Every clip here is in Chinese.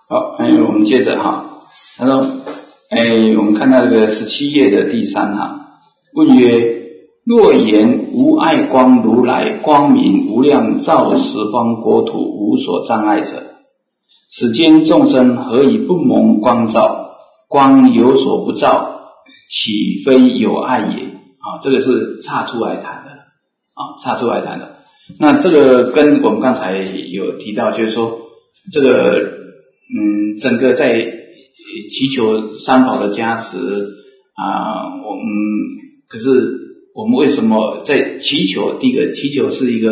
好，我们接着哈，他说，我们看到这个17页的第3行，问曰：若言无碍光如来光明无量照十方国土无所障碍者，此间众生何以不蒙光照？光有所不照，岂非有碍也？这个是岔出来谈的岔出来谈的。那这个跟我们刚才有提到，就是说这个整个在祈求三宝的加持可是我们为什么在祈求？第一个，祈求是一个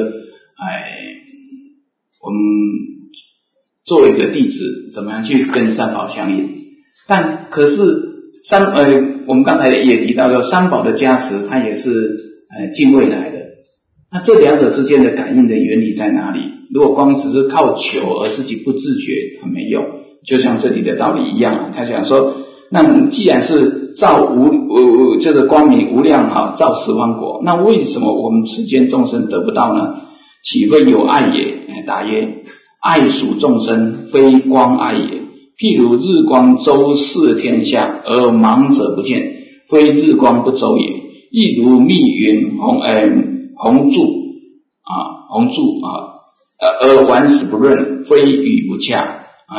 我们作为一个弟子怎么样去跟三宝相应，但可是我们刚才也提到了三宝的加持，它也是敬畏来的。那这两者之间的感应的原理在哪里？如果光只是靠求而自己不自觉，很没用。就像这里的道理一样，他讲说，那既然是照这个光明无量照十方国，那为什么我们世间众生得不到呢？岂非有碍也？答曰：碍属众生，非光碍也。譬如日光周视天下，而盲者不见，非日光不周也。亦如密云红柱而顽死不润，非语不洽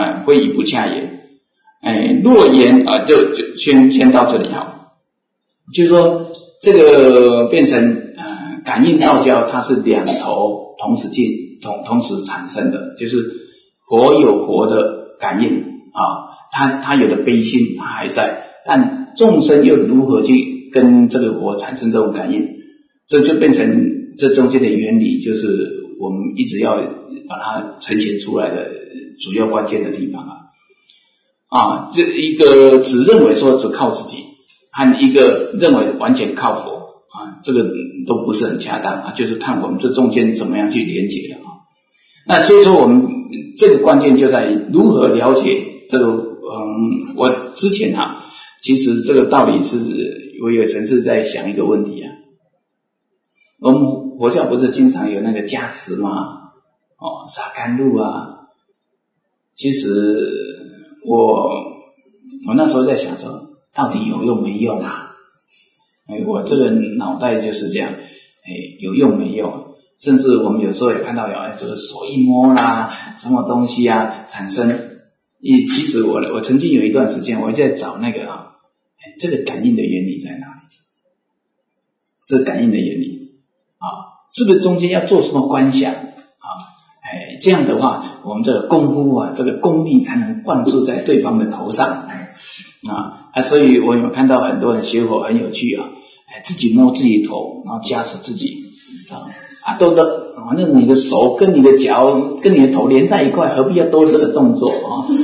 也。若言就先到这里就是说这个变成感应道交，它是两头同时同时产生的，就是佛有佛的感应他有的悲心他还在，但众生又如何去跟这个佛产生这种感应？这就变成这中间的原理，就是我们一直要把它呈现出来的主要关键的地方这一个只认为说只靠自己，和一个认为完全靠佛这个都不是很恰当就是看我们这中间怎么样去连结的那所以说我们这个关键就在于如何了解这个我之前其实这个道理是我有层次在想一个问题我们佛教不是经常有那个加持吗？洒甘露其实我那时候在想说，到底有用没用我这个脑袋就是这样，有用没用？甚至我们有时候也看到这个手一摸什么东西产生。其实我曾经有一段时间我在找那个这个感应的原理在哪里？这个感应的原理是不是中间要做什么观想这样的话我们这个功夫这个功力才能灌注在对方的头上所以我有看到很多人学佛很有趣自己摸自己头，然后加持自己都反正你的手跟你的脚跟你的头连在一块，何必要多这个动作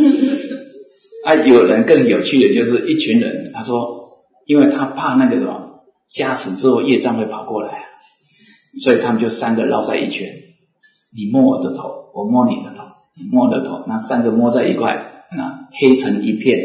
有人更有趣的就是一群人，他说因为他怕那个什么加持之后业障会跑过来所以他们就三个绕在一圈，你摸我的头，我摸你的头，你摸我的头，那三个摸在一块黑成一片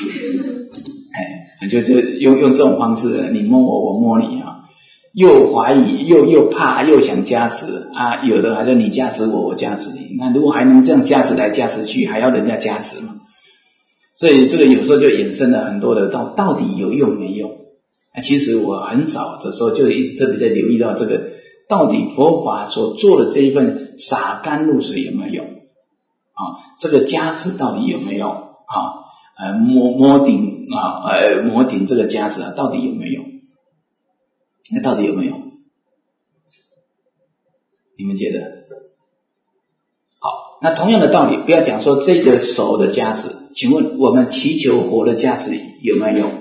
就是用这种方式，你摸我，我摸你又怀疑又怕又想加持有的还是你加持我，我加持你，那如果还能这样加持来加持去，还要人家加持吗？所以这个有时候就衍生了很多的到底有用没用其实我很早的时候就一直特别在留意到这个到底佛法所做的这一份洒甘露水有没有用这个加持到底有没有摸顶这个加持到底有没有？那到底有没有？你们觉得？好，那同样的道理，不要讲说这个手的加持，请问我们祈求佛的加持有没有用？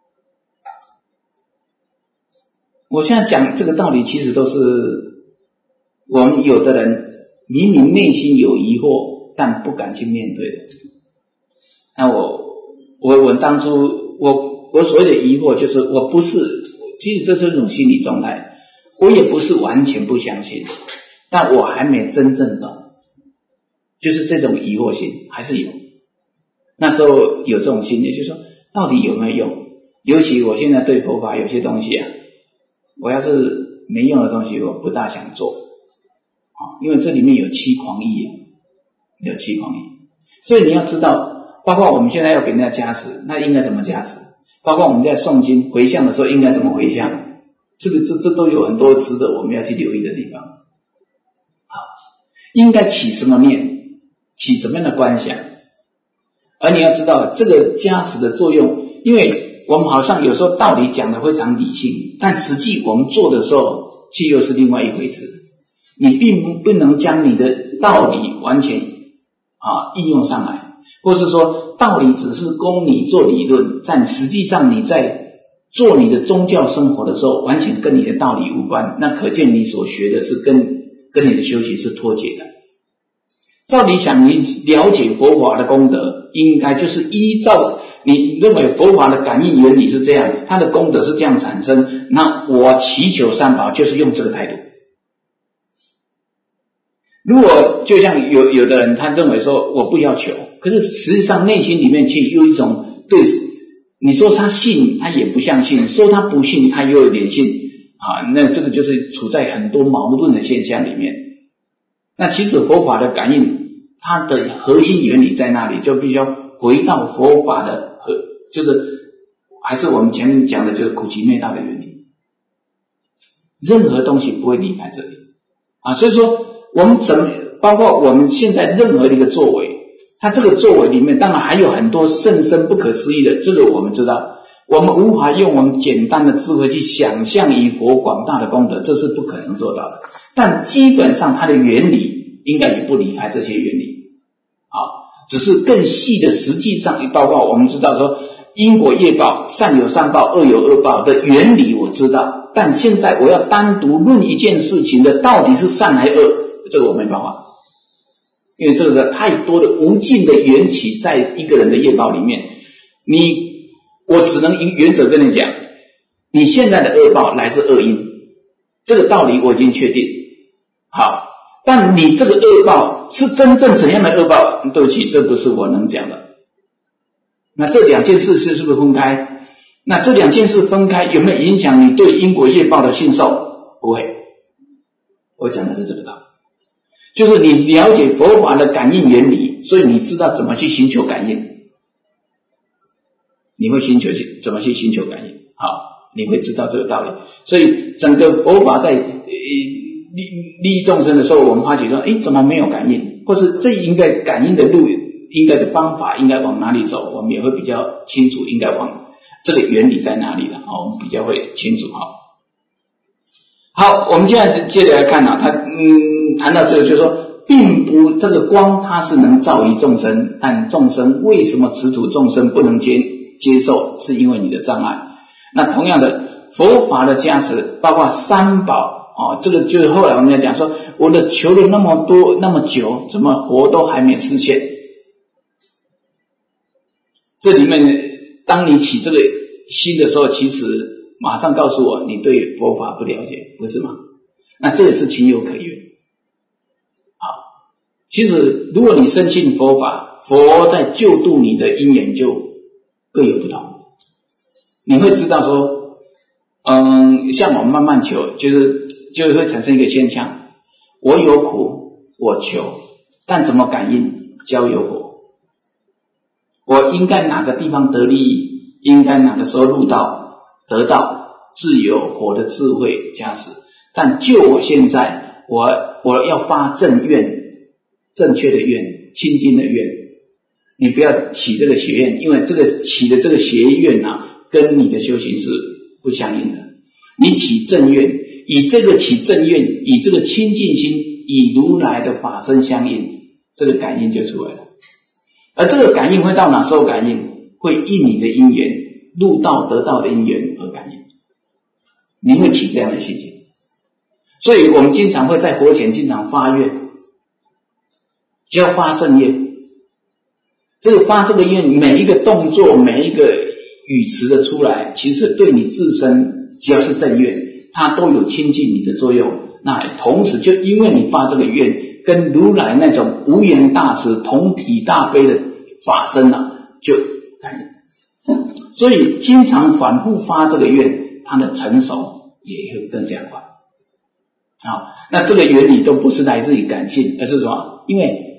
我现在讲这个道理，其实都是我们有的人明明内心有疑惑，但不敢去面对的。那我当初我所谓的疑惑，就是我不是，其实这是一种心理状态，我也不是完全不相信，但我还没真正懂，就是这种疑惑心还是有。那时候有这种心理，就是说到底有没有用？尤其我现在对佛法有些东西我要是没用的东西，我不大想做因为这里面有七狂意有七狂意。 所以你要知道，包括我们现在要给人家加持，那应该怎么加持？包括我们在诵经回向的时候应该怎么回向？是不是这都有很多值得我们要去留意的地方？好，应该起什么念，起什么样的观想？而你要知道这个加持的作用，因为我们好像有时候道理讲的非常理性，但实际我们做的时候却又是另外一回事。你并不能将你的道理完全应用上来，或是说道理只是供你做理论，但实际上你在做你的宗教生活的时候完全跟你的道理无关，那可见你所学的是跟你的修行是脱节的。照理想，你了解佛法的功德，应该就是依照你认为佛法的感应原理是这样，它的功德是这样产生，那我祈求三宝就是用这个态度。如果就像有的人他认为说我不要求，可是实际上内心里面却有一种对，你说他信他也不相信，说他不信他又有点信那这个就是处在很多矛盾的现象里面。那其实佛法的感应它的核心原理在那里，就必须要回到佛法的就是还是我们前面讲的就是苦集灭道的原理，任何东西不会离开这里所以说我们包括我们现在任何的一个作为，它这个作为里面当然还有很多甚深不可思议的，这个我们知道，我们无法用我们简单的智慧去想象以佛广大的功德，这是不可能做到的，但基本上它的原理应该也不离开这些原理只是更细的实际上包括我们知道说因果业报，善有善报，恶有恶报的原理我知道，但现在我要单独论一件事情的到底是善还恶，这个我没办法，因为这个是太多的无尽的缘起在一个人的业报里面，我只能原则跟你讲，你现在的恶报来自恶因，这个道理我已经确定好，但你这个恶报是真正怎样的恶报，对不起，这不是我能讲的。那这两件事是不是分开？那这两件事分开有没有影响你对因果业报的信受？不会，我讲的是这个道理，就是你了解佛法的感应原理，所以你知道怎么去寻求感应，你会怎么去寻求感应你会知道这个道理。所以整个佛法在利益众生的时候，我们发觉说怎么没有感应，或是这应该感应的路，应该的方法应该往哪里走，我们也会比较清楚应该往这个原理在哪里了我们比较会清楚好，我们现在接着来看他谈到这个就是说，并不这个光它是能照于众生，但众生为什么持土众生不能接受，是因为你的障碍。那同样的佛法的加持包括三宝这个就是后来我们要讲说，我的求了那么多那么久，怎么佛都还没实现。这里面当你起这个心的时候，其实马上告诉我你对佛法不了解，不是吗？那这也是情有可原其实如果你深信佛法，佛在救度你的因缘就各有不同。你会知道说像我们慢慢求，就会产生一个现象，我有苦我求，但怎么感应交由我，我应该哪个地方得利益，应该哪个时候入道得到，自有佛的智慧加持。但就我现在我要发正愿，正确的愿，清净的愿，你不要起这个邪愿，因为这个起的这个邪愿跟你的修行是不相应的。你起正愿，以这个起正愿，以这个清净心，以如来的法身相应，这个感应就出来了。而这个感应会到哪时候感应？会应你的因缘，入道得道的因缘而感应，你会起这样的心情。所以我们经常会在佛前经常发愿，就要发正愿。这个发这个愿，每一个动作，每一个语词的出来，其实对你自身只要是正愿，它都有亲近你的作用。那同时就因为你发这个愿，跟如来那种无缘大慈同体大悲的法身就感应。所以经常反复发这个愿，它的成熟也会更加快。好，那这个原理都不是来自于感性，而是什么？因为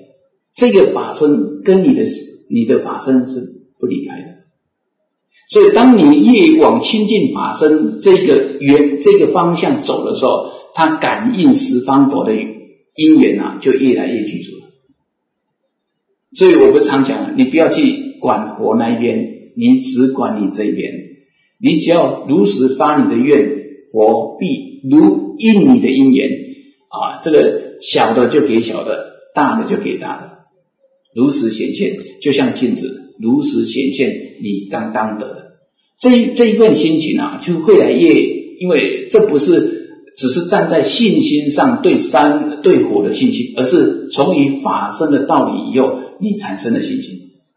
这个法身跟你的法身是不离开的。所以当你越往亲近法身这个方向走的时候，它感应十方佛的因缘啊，就越来越具足了。所以我不常讲，你不要去管佛那一边，你只管你这一边。你只要如实发你的愿，佛必如应你的因缘啊，这个小的就给小的，大的就给大的，如实显现，就像镜子如实显现你刚当得的这一份心情啊，就会来越，因为这不是只是站在信心上对山对火的信心，而是从于法身的道理以后你产生的信心，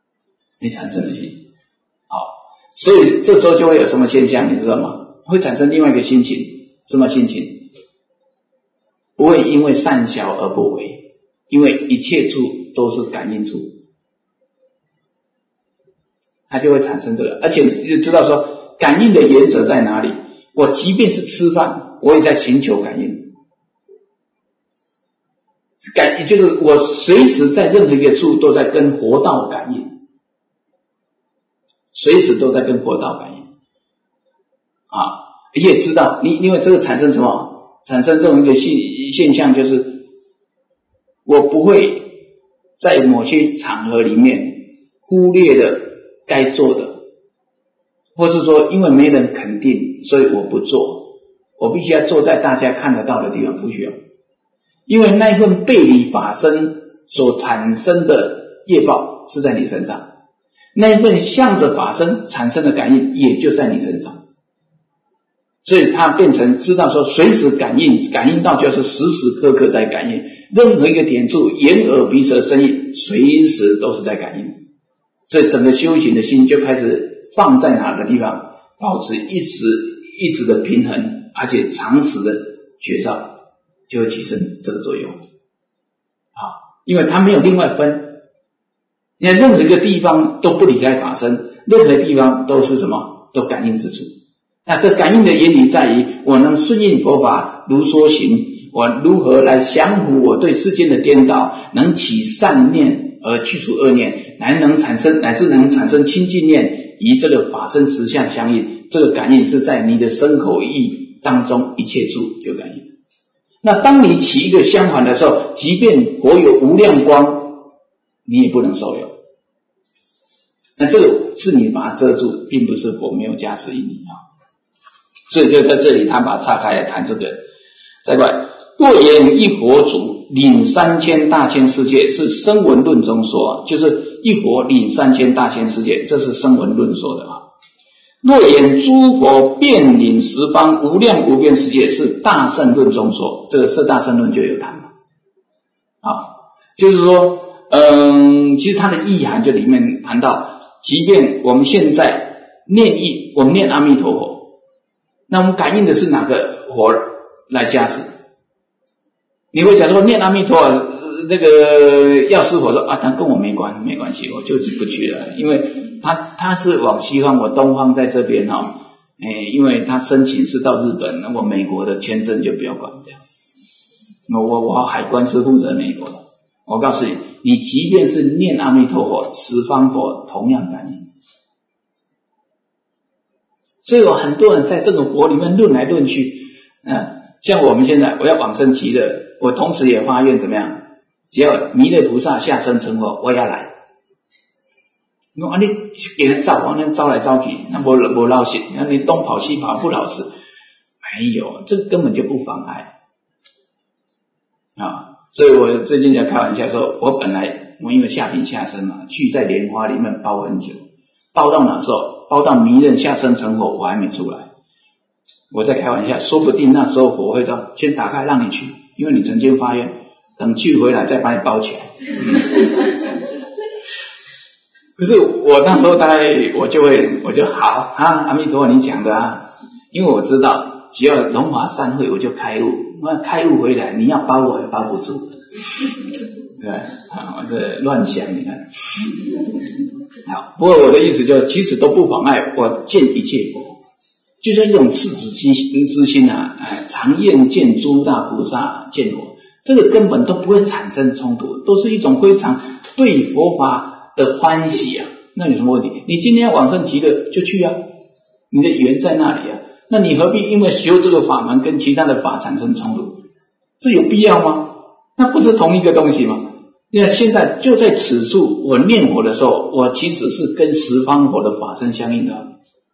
好，所以这时候就会有什么现象，你知道吗？会产生另外一个心情，什么心情？不会因为善小而不为，因为一切处都是感应处，它就会产生这个，而且你就知道说感应的原则在哪里。我即便是吃饭，我也在寻求感应，就是我随时在任何一个处都在跟活道感应，随时都在跟活道感应啊！你也知道，因为这个产生什么？产生这种一个现象，就是我不会在某些场合里面忽略了该做的，或是说因为没人肯定，所以我不做，我必须要坐在大家看得到的地方，不需要。因为那一份背离法身所产生的业报是在你身上，那一份向着法身产生的感应也就在你身上，所以它变成知道说随时感应到就是时时刻刻在感应，任何一个点处眼耳鼻舌身意随时都是在感应，所以整个修行的心就开始放在哪个地方，保持一直的平衡，而且长时的觉照，就会起身这个作用。好，因为它没有另外分，你看任何一个地方都不离开法身，任何地方都是什么？都感应之处。那这感应的原理在于，我能顺应佛法如说行，我如何来降伏我对世间的颠倒，能起善念而去除恶念，乃至能产生清净念，以这个法身实相相应。这个感应是在你的身口意当中一切处有感应。那当你起一个相反的时候，即便佛有无量光，你也不能受有。那这个是你把它遮住，并不是佛没有加持于你啊。所以就在这里他把它岔开来谈这个。再过来，若言一佛主领3000大千世界，是声闻论中说，就是一佛领3000大千世界，这是声闻论说的啊。若言诸佛遍领十方无量无边世界，是大乘论中说，这个是大乘论就有谈了啊，就是说其实它的意涵就里面谈到，即便我们现在我们念阿弥陀佛，那我们感应的是哪个佛来加持？你会讲说念阿弥陀佛，那个药师佛说啊，他跟我没关系，我就不去了，因为他是往西方，我东方在这边哈，因为他申请是到日本，那我美国的签证就不要管掉，我海关是负责美国的。我告诉你，你即便是念阿弥陀佛，十方佛同样感应。所以有很多人在这个佛里面论来论去，像我们现在我要往生极乐，我同时也发愿怎么样？只要弥勒菩萨下生成佛，我要来。你说你给人招，那招来招去，那不老实，那你东跑西跑不老实，没有，这根本就不妨碍啊。所以我最近在开玩笑说，我因为下品下生嘛，去在莲花里面包很久，包到哪时候？包到弥勒下生成佛，我还没出来。我在开玩笑，说不定那时候佛会说先打开让你去，因为你曾经发愿，等去回来再把你包起来。可是我那时候大概我就好啊，阿弥陀佛你讲的啊，因为我知道只要龙华三会我就开悟，那开悟回来你要包我也包不住，对啊，这乱想你看。好，不过我的意思就是，其实都不妨碍我见一切佛，就是一种赤子之心啊，常愿见诸大菩萨见佛， 这个根本都不会产生冲突，都是一种非常对佛法的欢喜啊。那有什么问题？你今天要往生极乐就去啊，你的缘在那里啊，那你何必因为修这个法门跟其他的法产生冲突？这有必要吗？那不是同一个东西吗？因为现在就在此处，我念佛的时候，我其实是跟十方佛的法身相应的，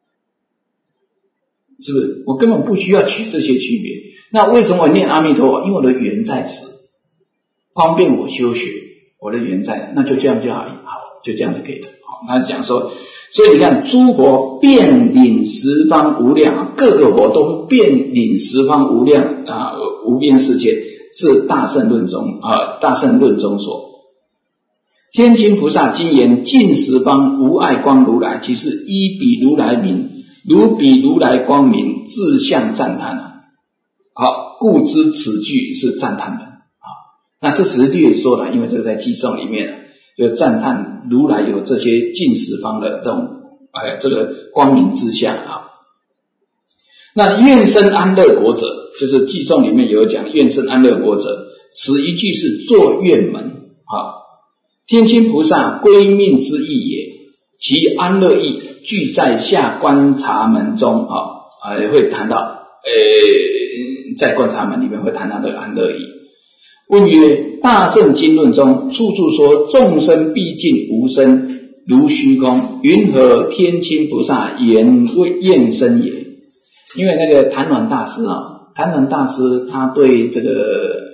是不是？我根本不需要取这些区别。那为什么我念阿弥陀佛？因为我的缘在此，方便我修学，我的缘在，那就这样就好，就这样就可以了。好，他讲说，所以你看，诸佛遍领十方无量，各个佛都遍领十方无量无边世界，是大乘论中说。天亲菩萨今言尽十方无碍光如来，其是依彼如来名，如彼如来光明，自相赞叹啊。好，故知此句是赞叹文啊。那这是略说的，因为这在偈颂里面有赞叹如来有这些尽十方的这种这个光明之相啊。那愿生安乐国者，就是偈颂里面有讲愿生安乐国者，此一句是作愿门啊。天亲菩萨归命之意也，其安乐意具在下观察门中会谈到在观察门里面会谈到这个安乐意。问曰：大乘经论中处处说众生毕竟无生，如虚空，云何天亲菩萨言为愿生也？因为那个谭鸾大师他对这个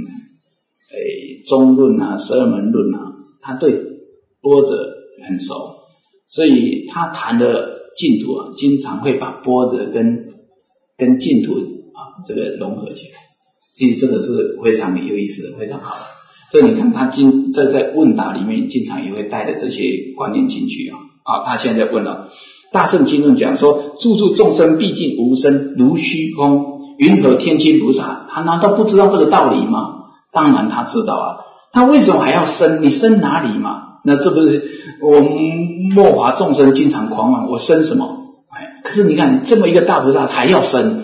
中论啊、十二门论啊，他对般若很熟，所以他谈的净土啊，经常会把般若跟净土这个融合起来。其实这个是非常有意思的，非常好的。所以你看他在问答里面经常也会带着这些观念进去他现在问了大乘经论讲说，处处众生毕竟无生，如虚空，云何天亲菩萨？他难道不知道这个道理吗？当然他知道啊，他为什么还要生？你生哪里嘛？那这不是我们末法众生经常狂妄，我生什么？可是你看这么一个大菩萨还要生，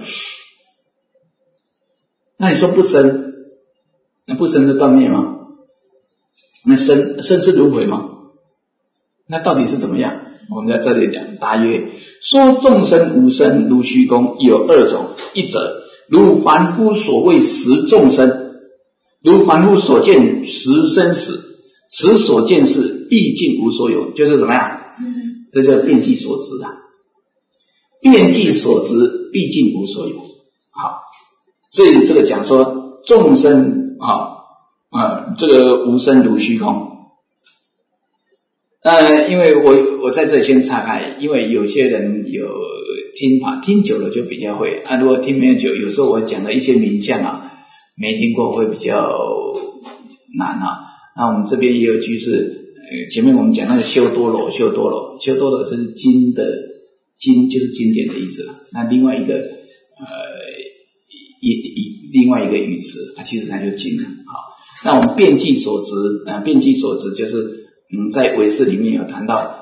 那你说不生，那不生是断灭吗？那生是轮回吗？那到底是怎么样？我们在这里讲，答曰：说众生无生如虚空有二种，一者如凡夫所谓识众生，如凡夫所见识生死，此所见事毕竟无所有，就是怎么样？这叫遍计所知啊。遍计所知毕竟无所有。好，所以这个讲说众生这个无生如虚空。因为我在这里先岔开，因为有些人有听法，听久了就比较会如果听没有久，有时候我讲的一些名相没听过会比较难那我们这边也有句是前面我们讲那个修多罗是经就是经典的意思那另外一个另外一个语词其实它就是经那我们遍计所知就是在唯识里面有谈到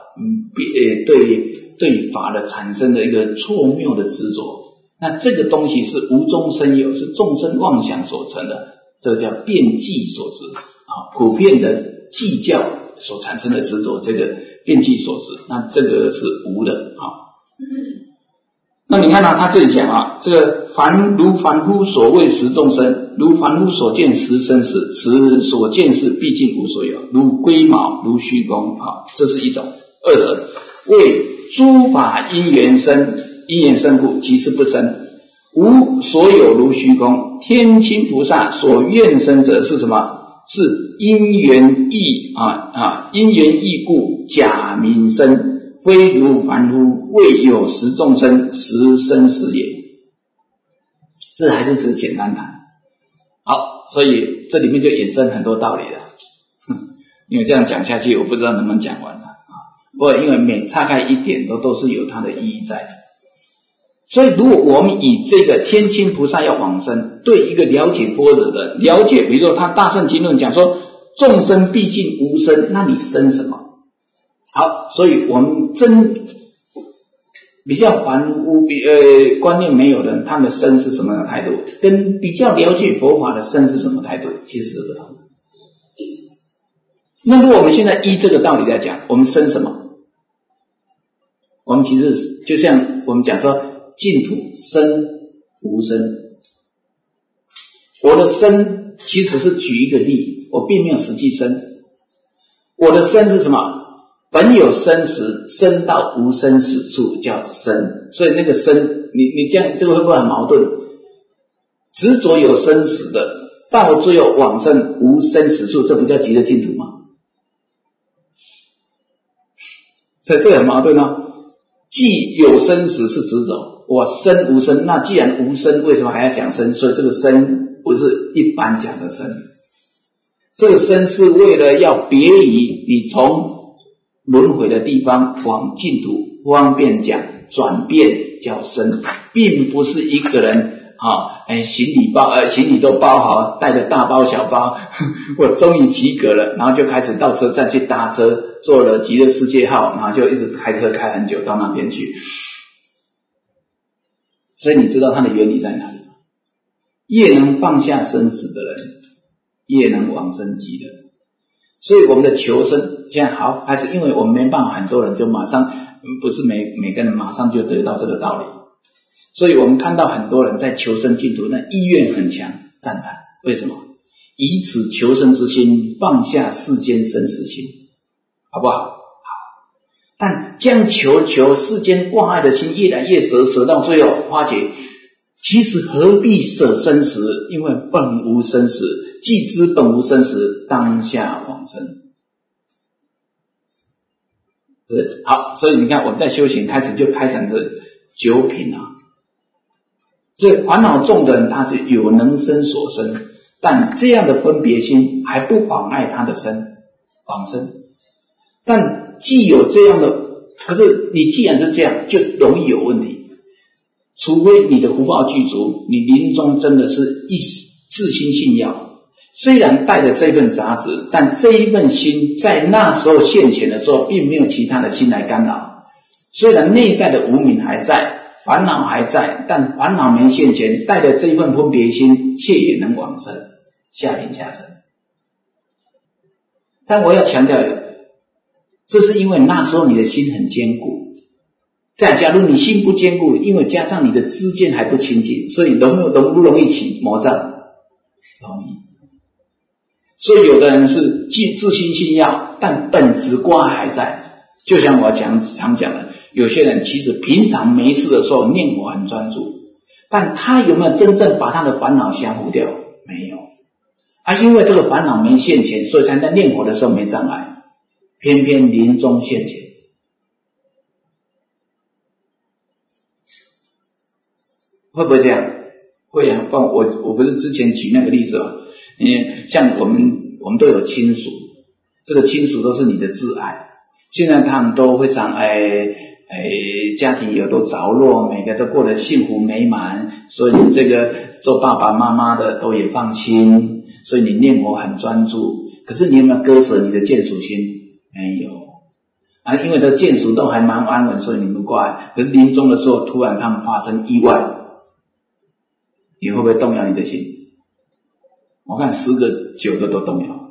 对法的产生的一个错谬的执着，那这个东西是无中生有，是众生妄想所成的，这叫遍计所知普遍的计较所产生的执着，这个遍计所知，那这个是无的那你看他这里讲这个如凡夫所谓识众生，如凡夫所见识生死，此所见事毕竟无所有，如龟毛，如虚空这是一种。二者为诸法因缘生故，即是不生，无所有如虚空。天亲菩萨所愿生者是什么？是因缘义因缘义故假名生，非如凡夫未有识众生识生死也。这还是只简单谈。好，所以这里面就衍生很多道理了。因为这样讲下去，我不知道能不能讲完了不过因为每岔开一点都是有它的意义在的。所以如果我们以这个天亲菩萨要往生，对一个了解般若的了解，比如说他大乘经论讲说众生毕竟无生，那你生什么？好，所以我们比较凡夫观念没有的人，他们的生是什么样的态度，跟比较了解佛法的生是什么态度，其实是不同的。那如果我们现在依这个道理来讲，我们生什么？我们其实就像我们讲说净土生无生，我的生其实是举一个例，我并没有实际生。我的生是什么？本有生时，生到无生死处叫生。所以那个生，你这样这个会不会很矛盾？执着有生死的，到最后往生无生死处，这不叫极乐净土吗？所以这个很矛盾哦。既有生死是执着，我生无生，那既然无生，为什么还要讲生？所以这个生不是一般讲的生，这个生是为了要别于你从轮回的地方往净土，方便讲转变叫生，并不是一个人行李都包好，带着大包小包，我终于及格了，然后就开始到车站去搭车，坐了极乐世界号，然后就一直开车开很久到那边去。所以你知道它的原理在哪里吗？越能放下生死的人，越能往生极乐。所以我们的求生现在好，还是因为我们没办法，很多人就马上不是每个人马上就得到这个道理。所以我们看到很多人在求生净土，那意愿很强，赞叹。为什么？以此求生之心，放下世间生死心，好不好？好。但将求世间挂碍的心越来越舍到最后，发觉其实何必舍生死？因为本无生死，既知本无生死，当下往生。是好，所以你看我们在修行开始就开展这九品啊。所以烦恼重的人，他是有能生所生，但这样的分别心还不妨碍他的往生。但既有这样的，可是你既然是这样，就容易有问题。除非你的福报具足，你临终真的是一自心信要，虽然带着这份杂质，但这一份心在那时候现前的时候，并没有其他的心来干扰。虽然内在的无明还在，烦恼还在，但烦恼没现前，带着这一份分别心，却也能往生，下品下生。但我要强调的，这是因为那时候你的心很坚固。再假如你心不坚固，因为加上你的知见还不清净，所以容不容易起魔障？容易。所以有的人是既自心信要，但本质挂还在。就像我常讲的，有些人其实平常没事的时候念佛很专注，但他有没有真正把他的烦恼降服掉？没有啊，因为这个烦恼没现前，所以才在念佛的时候没障碍，偏偏临终现前。会不会这样？会啊，我不是之前举那个例子吗？像我们都有亲属，这个亲属都是你的挚爱，现在他们都非常家庭也都着落，每个都过得幸福美满，所以你这个做爸爸妈妈的都也放心，所以你念佛很专注。可是你有没有割舍你的眷属心？没有啊，因为这眷属都还蛮安稳，所以你们过来。可是临终的时候，突然他们发生意外，你会不会动摇你的心？我看10个9个都动摇。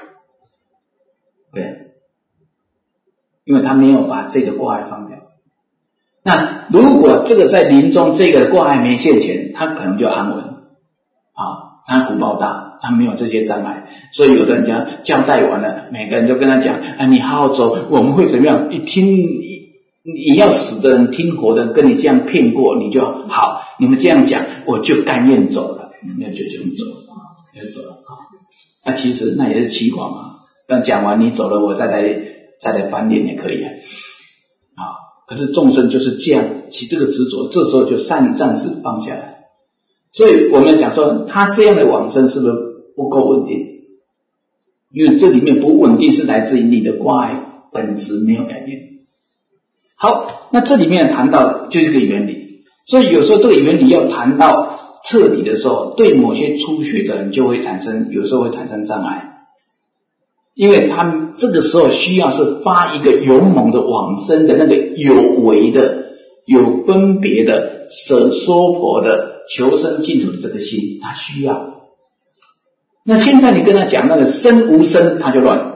对，因为他没有把这个挂碍放掉。那如果这个在临终这个挂碍没现前，他可能就安稳啊，他福报大，他没有这些障碍。所以有的人讲交代完了，每个人就跟他讲啊，你好好走，我们会怎么样？你要死的人听活的人跟你这样骗过，你就好，你们这样讲，我就甘愿走了，那就这样走了，就走了啊。那其实那也是欺谎嘛。但讲完你走了，我再来翻脸也可以啊。可是众生就是这样起这个执着，这时候就暂时放下来。所以我们讲说，他这样的往生是不是不够稳定？因为这里面不稳定是来自于你的挂碍本质没有改变。好，那这里面谈到就是这个原理，所以有时候这个原理要谈到彻底的时候，对某些初学的人就会有时候会产生障碍。因为他们这个时候需要是发一个勇猛的往生的那个有为的有分别的舍娑婆的求生净土的这个心，他需要。那现在你跟他讲那个生无生，他就乱。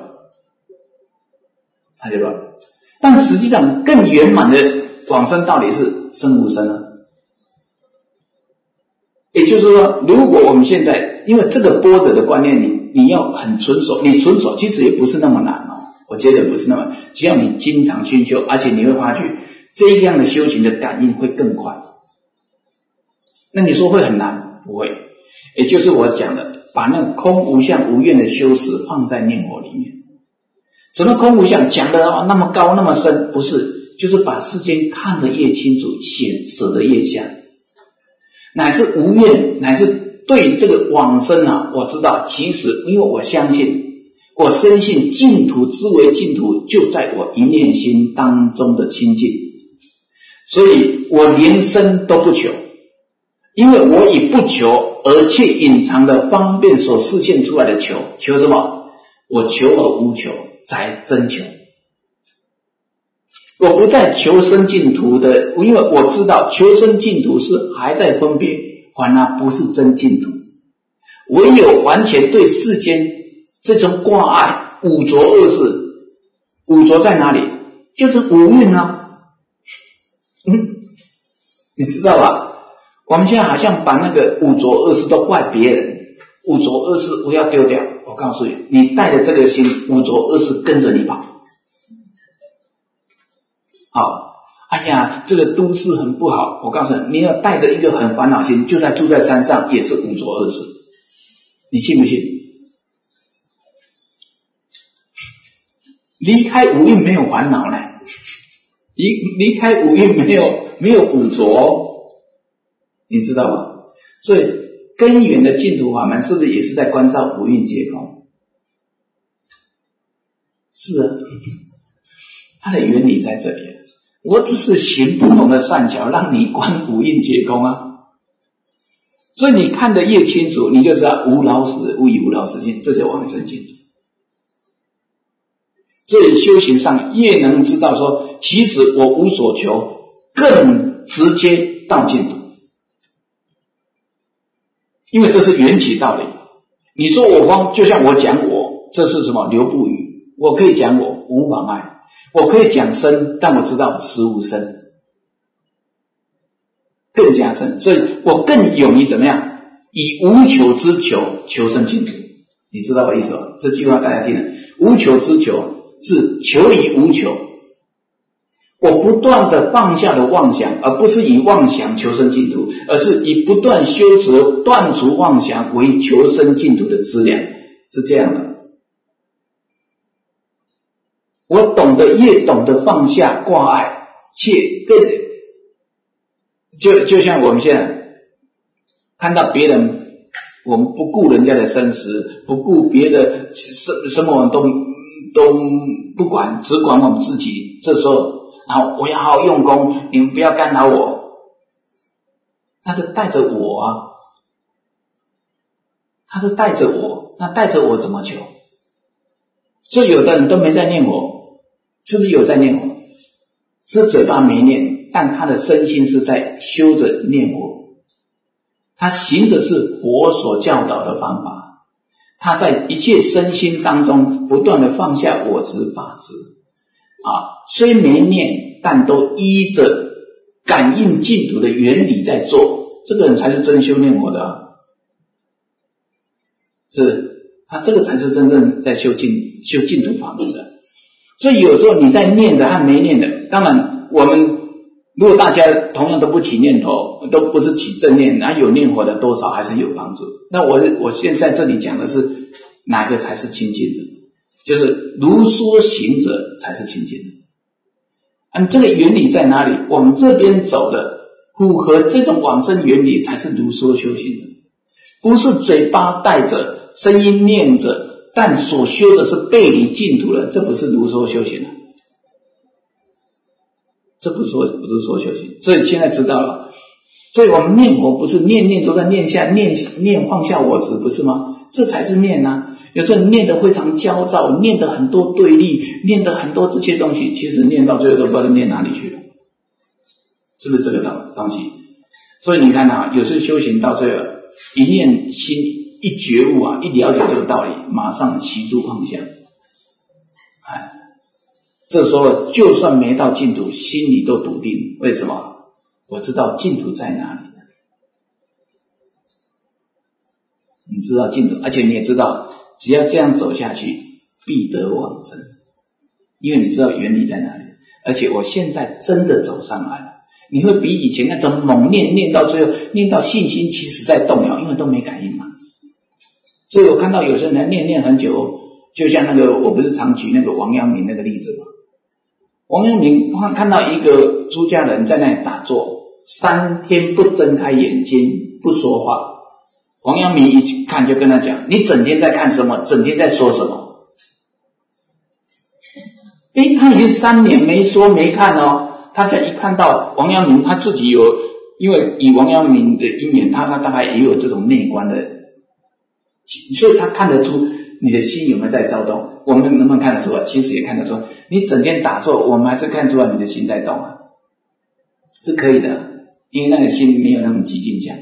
但实际上更圆满的往生到底是生无生啊。也就是说，如果我们现在因为这个般若的观念，你要很纯熟，你纯熟其实也不是那么难哦，我觉得不是那么难，只要你经常熏修，而且你会发觉这样的修行的感应会更快。那你说会很难？不会，也就是我讲的，把那个空无相无愿的修持放在念佛里面。什么空无相讲的那么高那么深？不是，就是把世间看得越清楚，舍得越下，乃是无愿，乃是对这个往生啊，我知道，其实因为我相信，我深信净土之为净土，就在我一念心当中的清净，所以我连生都不求，因为我以不求而且隐藏的方便所示现出来的求什么？我求而无求，才真求。我不再求生净土的，因为我知道求生净土是还在分别，反而不是真净土。唯有完全对世间这种挂碍，五浊恶世，五浊在哪里？就是五蕴啊。你知道吧？我们现在好像把那个五浊恶世都怪别人，五浊恶世不要丢掉。我告诉你，你带着这个心，五浊恶世跟着你跑。好，哎呀，这个都市很不好。我告诉你，你要带着一个很烦恼心，就算住在山上，也是五浊恶世。你信不信？离开五蕴没有烦恼呢，离开五蕴没有五浊，你知道吗？所以根源的净土法门是不是也是在关照五蕴皆空？是啊，它的原理在这里。我只是行不同的善巧，让你观五蕴皆空啊。所以你看得越清楚，你就知道无老死，无以无老死尽，这就往生净土。所以修行上越能知道说，其实我无所求，更直接到净土。因为这是缘起道理。你说我光，就像我讲我，这是什么？留不语。我可以讲我，无妨碍。我可以讲生，但我知道实无生，更加深，所以我更勇于怎么样？以无求之求，求生净土。你知道我意思吗？这句话大家听了，无求之求是求以无求。我不断的放下的妄想，而不是以妄想求生净土，而是以不断修持断除妄想为求生净土的资粮，是这样的。我越懂得放下挂碍，且就像我们现在看到别人，我们不顾人家的生死，不顾别的什么都不管，只管我们自己。这时候，然后我要好好用功，你们不要干扰我。他是带着我啊，他是带着我，那带着我怎么求？所以有的人都没在念佛。是不是有在念佛？是嘴巴没念，但他的身心是在修着念佛。他行着是佛所教导的方法，他在一切身心当中不断的放下我执法执虽没念，但都依着感应净土的原理在做，这个人才是真修念佛的是他这个才是真正在修净土法门的。所以有时候你在念的和没念的，当然我们如果大家同样都不起念头，都不是起正念，有念佛的多少还是有帮助。那我现在这里讲的是哪个才是清净的，就是如说行者才是清净的。这个原理在哪里？往这边走的符合这种往生原理才是如说修行的，不是嘴巴带着声音念着，但所修的是背离净土了，这不是如说修行了，这不是说修行。所以现在知道了，所以我们念佛不是念都在念下念放下我执，不是吗？这才是念啊。有时候念得非常焦躁，念得很多对立，念得很多这些东西，其实念到最后都不知道念哪里去了。 是不是这个东西？所以你看啊，有时修行到这个一念心一觉悟啊，一了解这个道理，马上息诸妄想。这时候就算没到净土，心里都笃定。为什么？我知道净土在哪里。你知道净土，而且你也知道，只要这样走下去，必得往生。因为你知道原理在哪里。而且我现在真的走上来了，你会比以前那种猛念到最后，念到信心其实在动摇，因为都没感应嘛。所以我看到有些人念很久，就像那个我不是常举那个王阳明那个例子吗？王阳明看到一个出家人在那里打坐，3天不睁开眼睛，不说话。王阳明一看就跟他讲，你整天在看什么？整天在说什么？他已经3年没说没看哦。他才一看到王阳明他自己有，因为以王阳明的因缘，他大概也有这种内观的，所以他看得出你的心有没有在躁动。我们能不能看得出来？其实也看得出，你整天打坐，我们还是看出来你的心在动啊，是可以的，因为那个心没有那么激进相。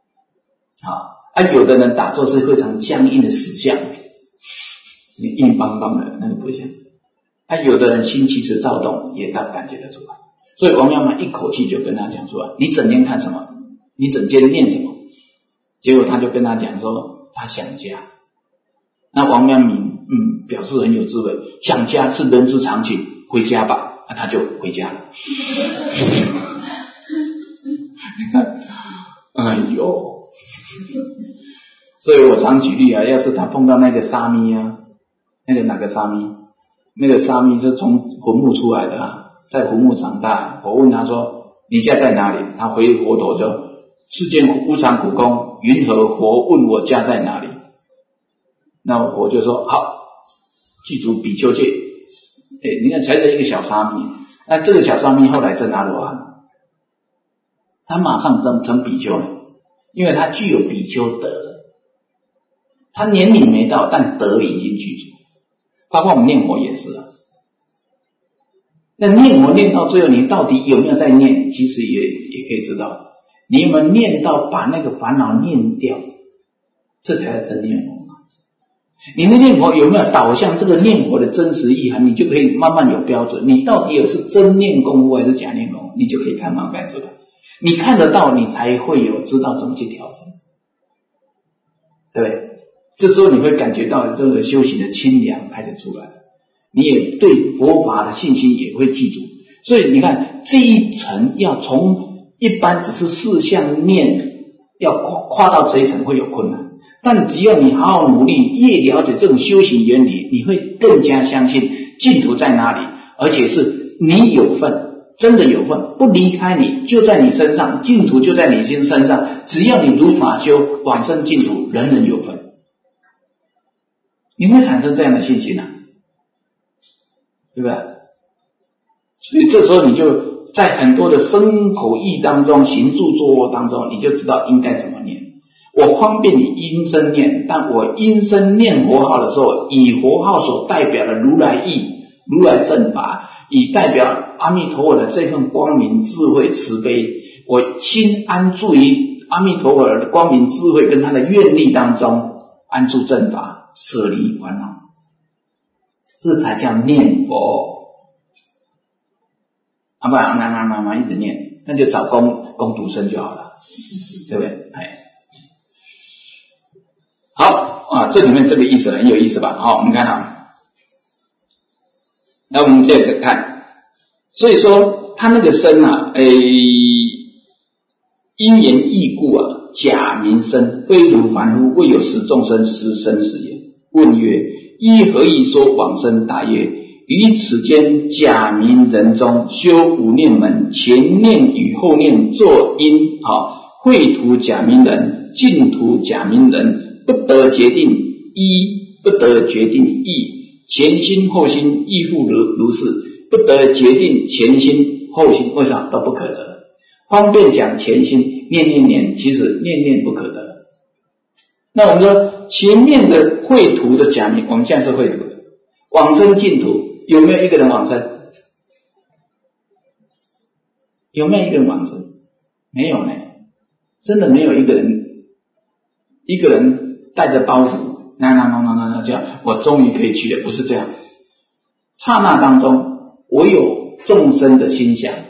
有的人打坐是非常僵硬的死相，你硬邦邦的那个不像。有的人心其实躁动，也他感觉得出来。所以王阳明一口气就跟他讲出来，你整天看什么？你整天念什么？结果他就跟他讲说，他想家。那王阳明表示很有智慧，想家是人之常情，回家吧。他就回家了。哎呦，所以我常举例啊，要是他碰到那个沙弥啊，那个哪个沙弥？那个沙弥是从坟墓出来的啊，在坟墓长大。我问他说，你家在哪里？他回佛陀说，世间无常苦空，云何佛问我家在哪里？那我就说好，具足比丘戒。你看才是一个小沙弥，那这个小沙弥后来证阿罗汉，他马上成比丘了，因为他具有比丘德了。他年龄没到，但德已经具足。包括我们念佛也是啊。那念佛念到最后，你到底有没有在念？其实也可以知道，你有没有念到把那个烦恼念掉，这才是真念佛。你的念佛有没有导向这个念佛的真实意涵，你就可以慢慢有标准。你到底有是真念功夫还是假念功夫，你就可以慢慢看出来。你看得到，你才会有知道怎么去调整，对不对？这时候你会感觉到这个修行的清凉开始出来了，你也对佛法的信心也会记住。所以你看这一层要从一般只是四项念，要跨到这一层会有困难。但只要你好好努力，越了解这种修行原理，你会更加相信净土在哪里，而且是你有份，真的有份，不离开你，就在你身上，净土就在你身上。只要你如法修，往生净土，人人有份。你会产生这样的信心啊，对不对？所以这时候你就在很多的身口意当中，行住坐卧当中，你就知道应该怎么念。我方便你音声念，但我音声念佛号的时候，以佛号所代表的如来意、如来正法，以代表阿弥陀佛的这份光明智慧慈悲，我心安住于阿弥陀佛的光明智慧跟他的愿力当中，安住正法，舍离烦恼，这才叫念佛。不然慢慢一直念，那就找工读生就好了，对不对？好啊，这里面这个意思很有意思吧？好，我们看啊，那我们接着看，所以说他那个身啊，因缘异故啊，假名身，非如凡夫，未有实众生实身是也。问曰：依何以说往生？答曰：于此间假名人中修五念门，前念与后念作因，秽土假名人，净土假名人，不得决定一，不得决定义，前心后心亦复如是，不得决定前心后心，为什么都不可得？方便讲前心，念，其实念不可得。那我们说前面的秽土的假名，我们现在是秽土的，往生净土，有没有一个人往生？ 有没有一个人往生？没有呢，真的没有一个人带着包袱，那这样，我终于可以去了，不是这样。刹那当中，我有众生的心想，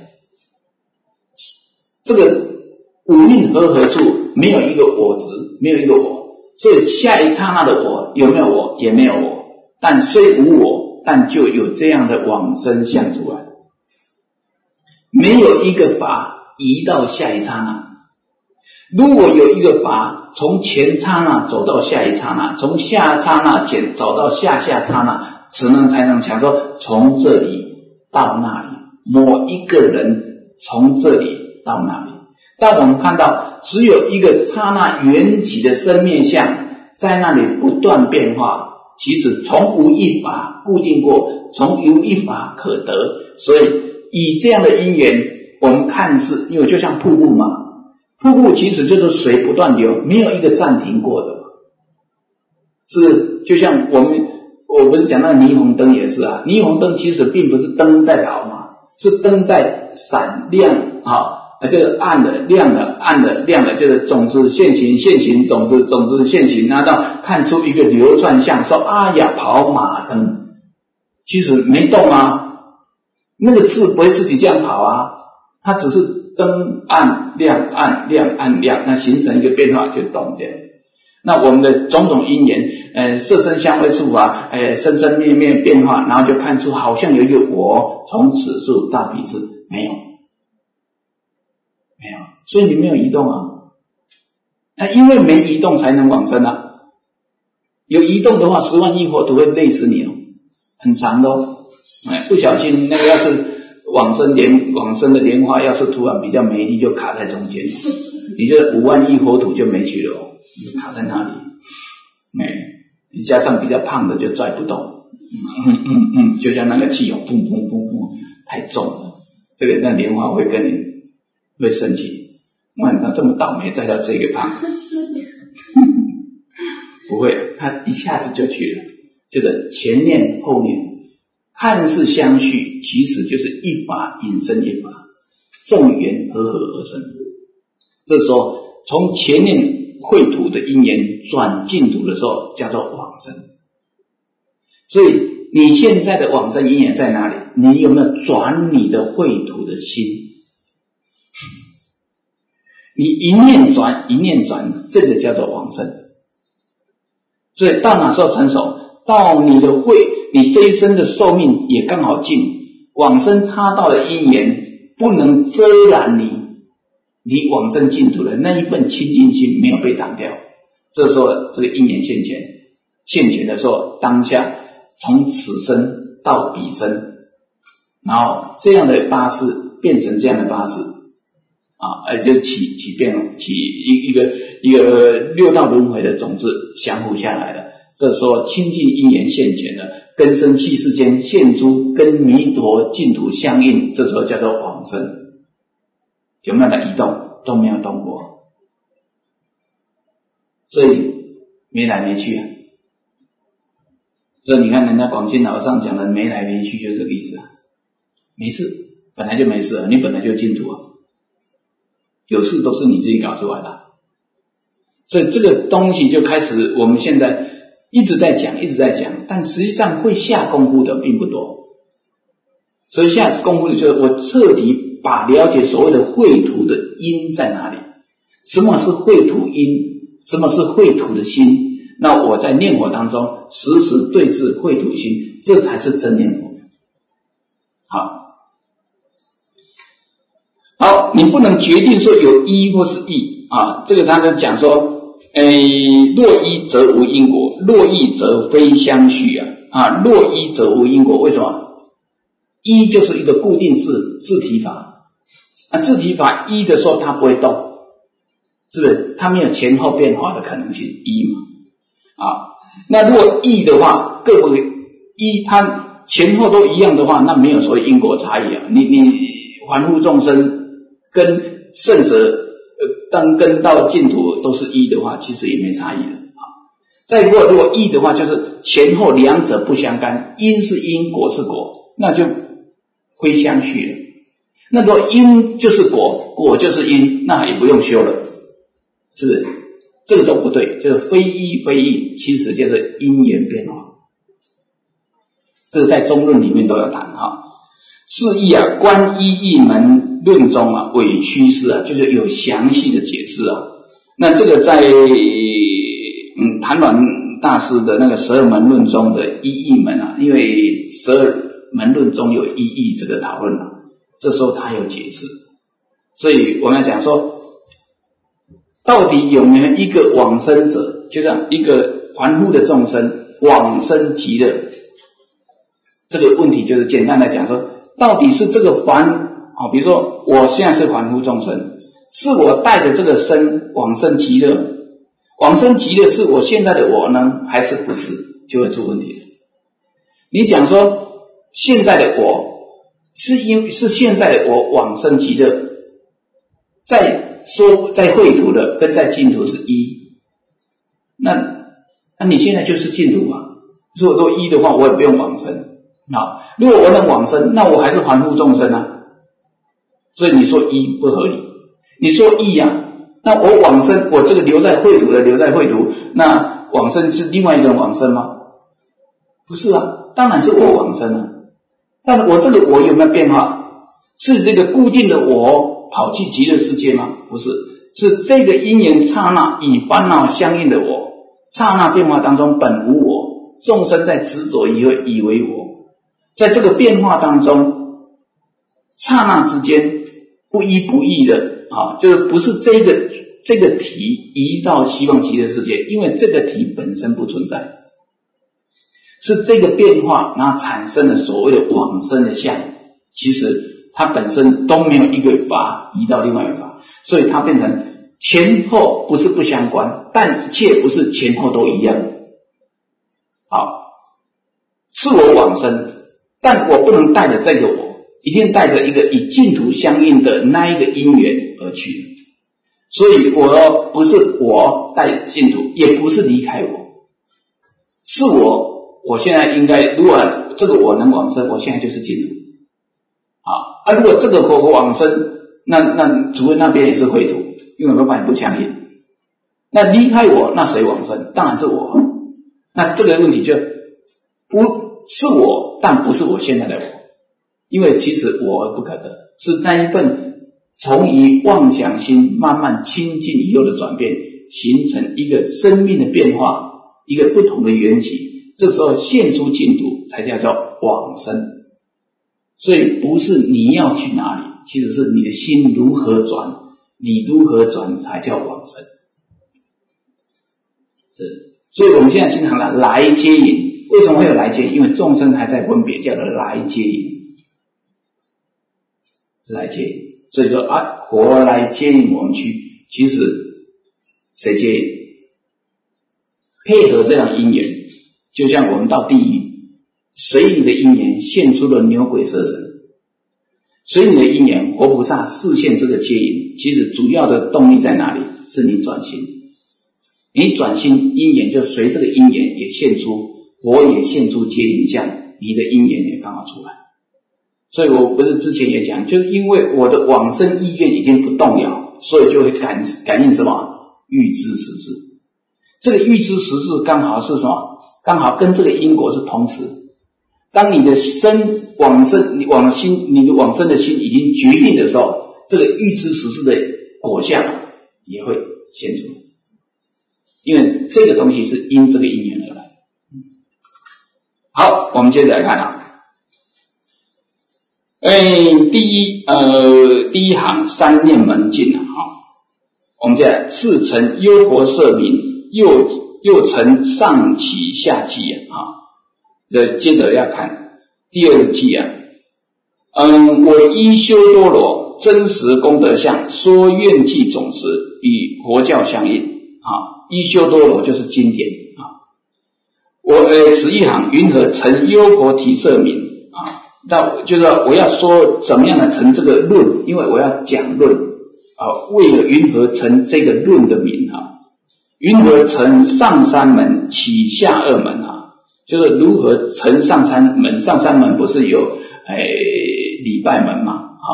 这个五蕴合处，没有一个我执，没有一个我，所以下一刹那的我有没有我？也没有我，但虽无我，但就有这样的往生相出来。没有一个法移到下一刹那，如果有一个法从前刹那走到下一刹那，从下刹那前走到下刹那，才能讲说从这里到那里，某一个人从这里到那里。但我们看到只有一个刹那缘起的生灭相在那里不断变化，其实从无一法固定过，从无一法可得。所以以这样的因缘，我们看似因为就像瀑布嘛，瀑布其实就是水不断流，没有一个暂停过的，是就像我不是讲那个霓虹灯也是啊，霓虹灯其实并不是灯在跑嘛，是灯在闪亮就是暗的亮的，暗的亮的，就是种子现行，种子现行，拿到看出一个流窜相，说啊呀跑马灯，其实没动啊，那个字不会自己这样跑啊，它只是灯暗亮暗亮暗亮，那形成一个变化就动掉。那我们的种种因缘，色声香味触法，生生灭灭变化，然后就看出好像有一个我从此处到彼处，没有，所以你没有移动啊。因为没移动才能往生啊，有移动的话10万亿佛都会累死你哦，很长的哦。不小心那个要是往生的莲花要是突然比较没力，就卡在中间，你这5万亿佛土就没去了哦，你卡在那里。你加上比较胖的就拽不动，就像那个气涌砰砰砰砰太重了，这个那莲花会跟你会生气，晚上这么倒霉再到这个胖不会，他一下子就去了，就是前念后念，看似相续，其实就是一法引生一法，众缘合而生。这时候从前念秽土的因缘转净土的时候叫做往生。所以你现在的往生因缘在哪里？你有没有转你的秽土的心？你一念转一念转，这个叫做往生。所以到哪时候成熟？到你的你这一生的寿命也刚好尽，往生他道的因缘不能遮拦你往生净土的那一份清净心没有被挡掉，这时候这个因缘现前的时候，当下从此生到彼生，然后这样的八识变成这样的八识就起一个六道轮回的种子相互下来了。这时候清净因缘现前了，根生气世间现诸跟弥陀净土相应，这时候叫做往生。有没有来移动？都没有动过，所以没来没去啊。所以你看人家广钦老上讲的没来没去就是这个意思啊，没事，本来就没事啊，你本来就净土啊，有事都是你自己搞出来的。所以这个东西就开始我们现在一直在讲，但实际上会下功夫的并不多。所以下功夫的就是我彻底把了解所谓的秽土的因在哪里，什么是秽土因，什么是秽土的心，那我在念佛当中时时对治秽土心，这才是真念佛。好，你不能决定说有一或是异这个他们讲说若一则无因果，若异则非相续若一则无因果。为什么？一就是一个固定自体法自体法一的时候它不会动，是不是？它没有前后变化的可能性，一嘛那如果异的话，各不一它前后都一样的话，那没有所谓因果差异你凡夫众生跟圣者当跟到净土都是一的话，其实也没差异的再如果异的话，就是前后两者不相干，因是因，果是果，那就非相续了。 那个因就是果，果就是因，那也不用修了，是不是？这个都不对，就是非一非一，其实就是因缘变化。这个在中论里面都有谈哈。是义啊，观一义门论中啊，伪趋势啊，就是有详细的解释啊。那这个在谭鸾大师的那个十二门论中的一义门啊，因为十二门论中有一义这个讨论啊，这时候他有解释，所以我们要讲说，到底有没有一个往生者，就像一个凡夫的众生往生极乐，这个问题就是简单来讲说，到底是这个比如说我现在是凡夫众生，是我带着这个身往生极乐，往生极乐是我现在的我呢，还是不是，就会出问题了。你讲说现在的我是现在的我往生极乐，在秽土的跟在净土是一，那你现在就是净土嘛？如果一的话，我也不用往生。如果我能往生，那我还是凡夫众生啊。所以你说一不合理，你说一啊，那我往生，我这个留在秽土的留在秽土，那往生是另外一个人往生吗？不是啊，当然是我往生啊。但是我这个我有没有变化？是这个固定的我跑去极乐世界吗？不是，是这个因缘刹那与烦恼相应的我，刹那变化当中本无我，众生在执着以为我，在这个变化当中，刹那之间不一不异的就是不是这个体移到希望极乐世界，因为这个体本身不存在，是这个变化然后产生了所谓的往生的相，其实它本身都没有一个法移到另外一个法，所以它变成前后不是不相关，但一切不是前后都一样。是我往生，但我不能带着这个我，一定带着一个与净土相应的那一个因缘而去。所以我不是我带净土，也不是离开我，是我现在应该，如果这个我能往生，我现在就是净土。如果这个我往生，那主任那边也是秽土，因为我把你不相应。那离开我，那谁往生？当然是我。那这个问题就不是我，但不是我现在的我，因为其实我而不可得，是那一份从于妄想心慢慢清净以后的转变，形成一个生命的变化，一个不同的缘起，这时候现出净土才叫做往生。所以不是你要去哪里，其实是你的心如何转，你如何转才叫往生。所以我们现在经常讲来接引，为什么会有来接引？因为众生还在分别，叫做来接引，是来接引。所以说佛来接引我们去，其实谁接引？配合这样因缘，就像我们到地狱，随你的因缘现出了牛鬼蛇神，随你的因缘活菩萨示现这个接引，其实主要的动力在哪里？是你转心，你转心，因缘就随这个因缘也现出，佛也现出接引相，你的因缘也刚好出来。所以我不是之前也讲，就是因为我的往生意愿已经不动摇，所以就会感应什么？预知时至。这个预知时至刚好是什么？刚好跟这个因果是同时。当你的往生，你的往生的心已经决定的时候，这个预知时至的果相也会现出，因为这个东西是因这个因缘而来。好，我们接着来看第一行三念门径我们接下来是成优婆塞名，又成上起下记接着要看第二个记我依修多罗真实功德相说愿记总持与佛教相应依修多罗就是经典此一行云何成优婆提舍名就是说我要说怎么样的成这个论，因为我要讲论为了云何成这个论的名云何成上三门起下二门就是如何成上三门，上三门不是有礼拜门吗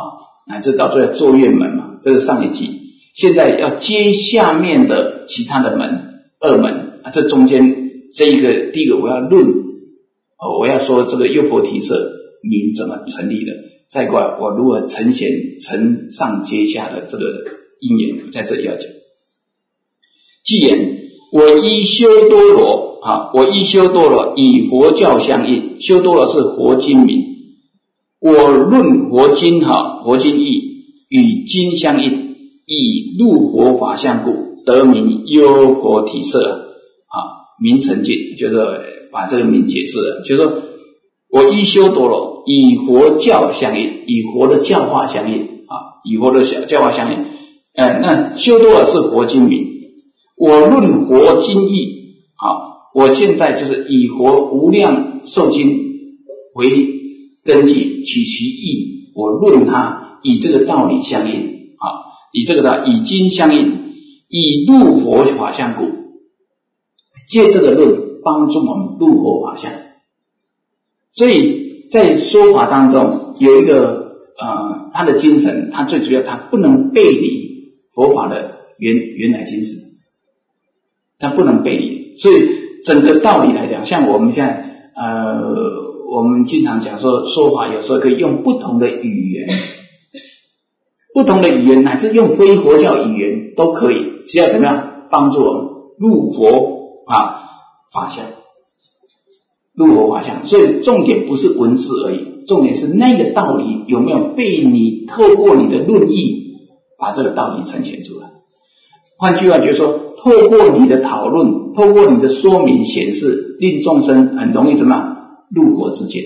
乃至到最后坐月门嘛，这是上一季。现在要接下面的其他的门，二门这中间这一个第一个我要论我要说这个优婆提舍名怎么成立的，再过来我如何承显承上接下的这个因缘，在这里要讲。既言我依修多罗我依修多罗以佛教相应，修多罗是佛经名，我论佛经佛经义与经相应，以入佛法相故，得名优婆提舍名成净，就是把这个名解释了，就是说我依修多罗以佛教相应，以佛的教化相应以佛的教化相应。那修多罗是佛经名，我论佛经义我现在就是以佛无量寿经为根据，取其义，我论它，以这个道理相应以这个道以经相应，以入佛法相故，借这个论帮助我们入佛法相。所以在说法当中有一个他的精神，他最主要他不能背离佛法的原来精神，他不能背离。所以整个道理来讲，像我们现在我们经常讲说法有时候可以用不同的语言，不同的语言乃至用非佛教语言都可以，只要怎么样帮助我们入佛法相，入佛法相。所以重点不是文字而已，重点是那个道理有没有被你透过你的论义把这个道理呈现出来。换句话就是说，透过你的讨论，透过你的说明显示，令众生很容易怎么样入佛之见，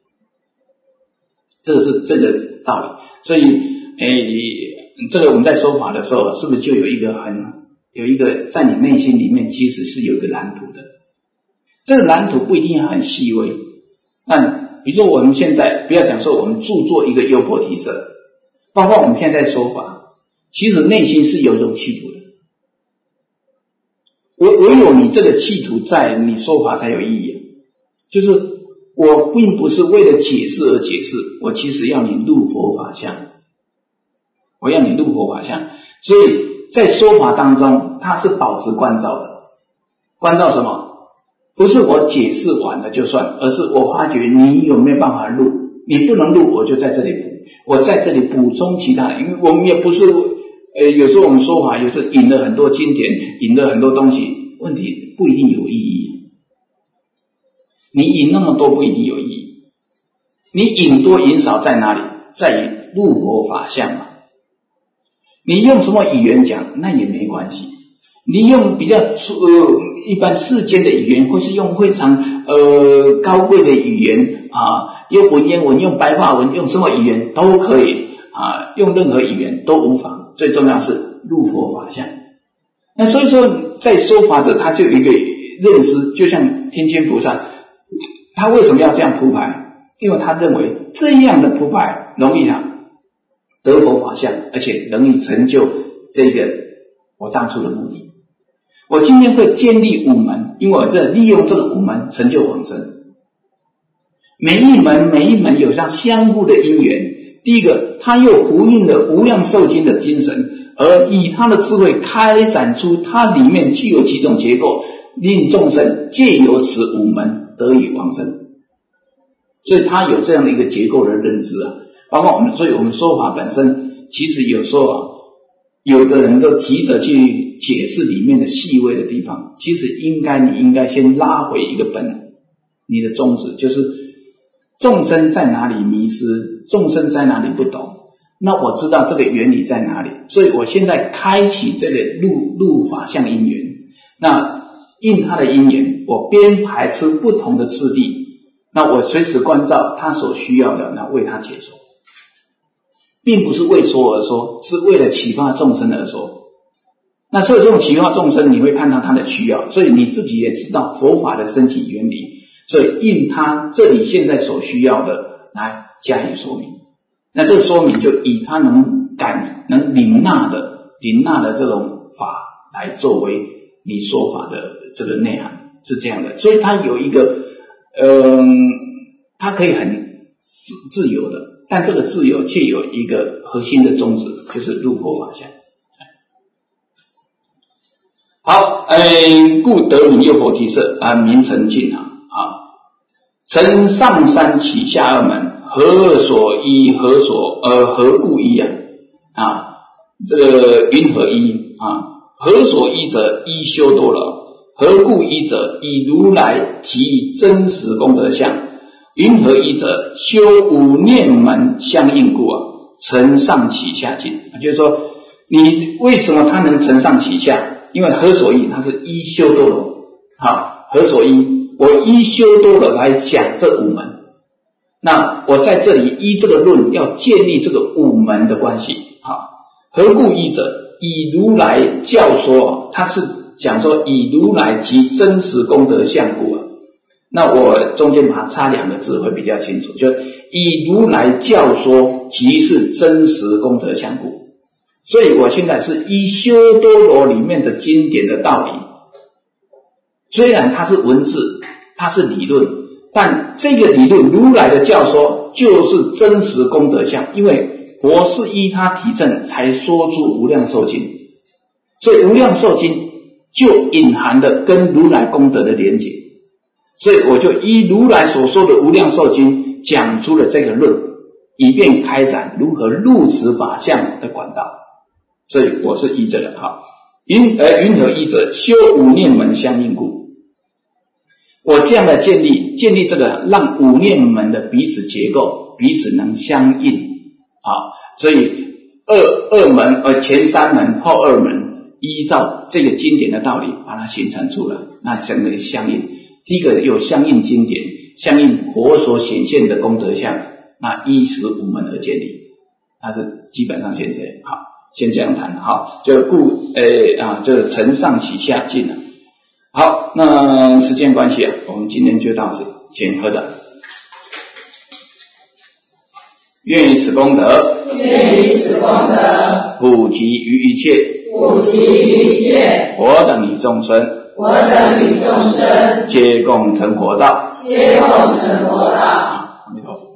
这个是这个道理。所以这个我们在说法的时候，是不是就有一个在你内心里面其实是有一个蓝图的，这个蓝图不一定很细微。那比如说我们现在不要讲说我们著作一个优婆提舍，包括我们现在说法，其实内心是有一种企图的，唯有你这个企图在，你说法才有意义。就是我并不是为了解释而解释，我其实要你入佛法相，我要你入佛法相。所以在说法当中它是保持关照的。关照什么？不是我解释完了就算，而是我发觉你有没有办法入，你不能入我就在这里补，我在这里补充其他的。因为我们也不是有时候我们说法有时候引了很多经典，引了很多东西，问题不一定有意义。你引那么多不一定有意义，你引多引少在哪里？在于入佛法相嘛。你用什么语言讲那也没关系，你用比较一般世间的语言，或是用非常高贵的语言用文言文，用白话文，用什么语言都可以用任何语言都无妨，最重要是入佛法相。那所以说在说法者他就有一个认识，就像天津菩萨他为什么要这样铺排？因为他认为这样的铺排容易得佛法相，而且容易成就这个我当初的目的。我今天会建立五门，因为我利用这个五门成就往生。每一门有上相互的因缘。第一个，它又呼应了无量寿经的精神，而以它的智慧开展出它里面具有几种结构，令众生借由此五门得以往生。所以它有这样的一个结构的认知包括所以我们说法本身其实有时候有的人都急着去解释里面的细微的地方，其实你应该先拉回一个你的宗旨，就是众生在哪里迷失，众生在哪里不懂，那我知道这个原理在哪里，所以我现在开启这个入法相因缘，那应他的因缘，我编排出不同的次第，那我随时关照他所需要的，那为他解说，并不是为说而说，是为了启发众生而说。那这种启发众生，你会看到他的需要，所以你自己也知道佛法的升起原理，所以应他这里现在所需要的来加以说明。那这个说明就以他能领纳的这种法来作为你说法的这个内涵，是这样的。所以他有一个他可以很自由的， 但这个自由却有一个核心的宗旨，就是入佛法相。好，故得名又佛提舍啊，名成净啊。承上三起下二门，何所依？何故依啊？这个云何依啊？何所依者？依修多罗。何故依者？以如来即真实功德相。云何依者？修五念门相应故啊，承上启下尽。就是说，你为什么他能承上启下？因为何所依？它是依修多罗。好，何所依？我依修多罗来讲这五门。那我在这里依这个论，要建立这个五门的关系。好，何故依者？以如来教说，他是讲说以如来即真实功德相故啊。那我中间把它插两个字会比较清楚，就以如来教说即是真实功德相故。所以我现在是依修多罗里面的经典的道理，虽然它是文字，它是理论，但这个理论如来的教说就是真实功德相，因为佛是依他体证才说出无量寿经，所以无量寿经就隐含的跟如来功德的连结，所以我就依如来所说的无量寿经讲出了这个论，以便开展如何入持法相的管道。所以我是依这个。好，云何依者？修五念门相应故。我这样的建立这个，让五念门的彼此结构彼此能相应啊。所以二门前三门后二门，依照这个经典的道理把它形成出来，那整个相应。第一个有相应经典，相应佛所显现的功德相，那依实五门而建立，那是基本上先这样。好，先这样谈。好，就就承上启下尽了。好，那时间关系啊，我们今天就到此，请合掌。愿以此功德，普及于一切，我等与众生，皆共成佛道。阿弥陀佛。